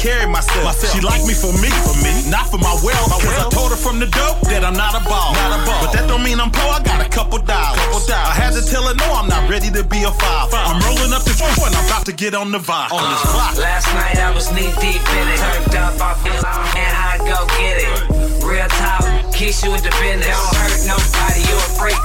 carry myself. She like me, not for my wealth. Cause I told her from the dope that I'm not a ball. But that don't mean I'm poor, I got a couple dollars. I had to tell her no, I'm not ready to be a father. I'm rolling up this one, I'm about to get on the vibe. Last night I was knee deep in it. Turned up off it, and I go get it. Real talk, kiss you with the business. Don't hurt nobody, you a freak.